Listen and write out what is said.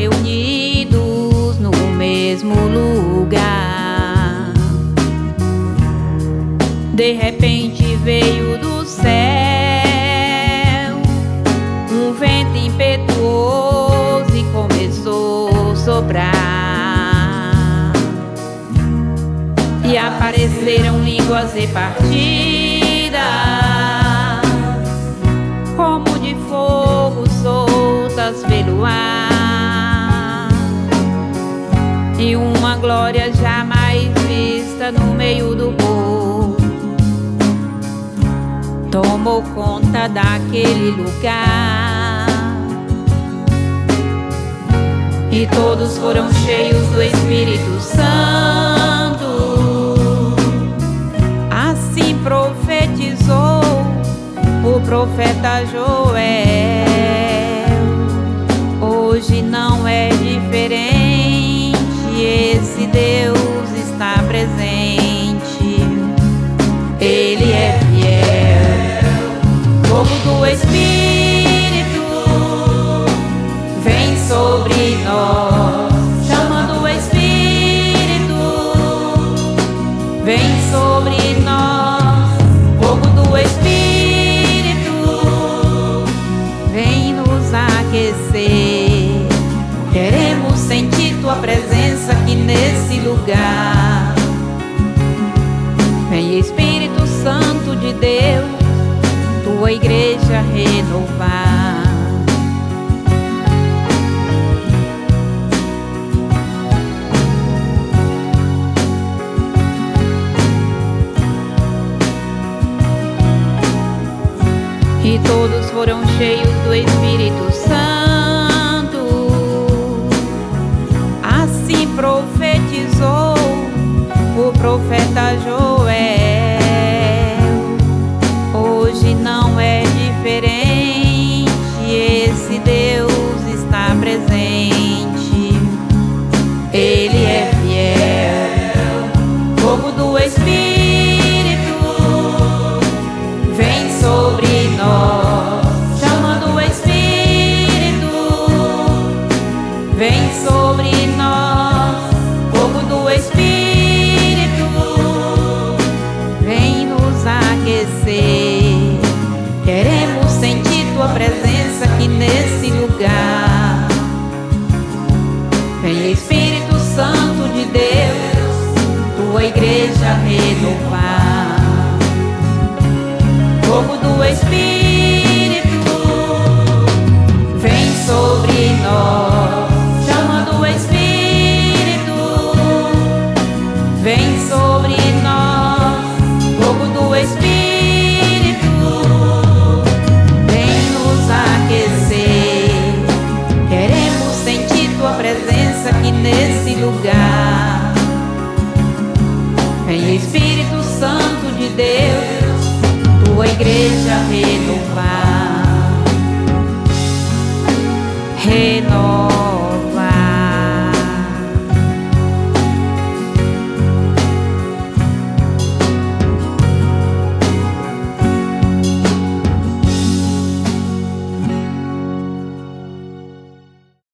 reunidos no mesmo lugar. De repente veio do céu um vento impetuoso e começou a soprar, e apareceram línguas repartidas como de fogo, soltas pelo ar, e uma glória jamais vista no meio do povo tomou conta daquele lugar. E todos foram cheios do Espírito Santo. Assim profetizou o profeta Joel. Hoje não é diferente, esse Deus está presente. Ele é fiel. Fogo do Espírito vem sobre nós, chamando o Espírito vem sobre nós. Fogo do Espírito vem nos aquecer. Queremos sentir tua presença aqui nesse lugar. Vem Espírito Santo de Deus, tua igreja renovar. E todos foram cheios do Espírito Santo. Assim profetizou o profeta Joel. Hoje não é diferente, esse Deus está presente. Ele é fiel. Fogo do Espírito vem sobre nós, chamando o Espírito vem sobre nós. Fogo do Espírito vem nos aquecer. Queremos sentir tua presença aqui nesse lugar. Vem Espírito Santo de Deus, tua igreja renovar. Fogo do Espírito vem sobre nós, chamando o Espírito vem sobre nós. Fogo do Espírito vem nos aquecer. Queremos sentir tua presença aqui nesse lugar. Vem Espírito Santo de Deus, tua igreja renovar.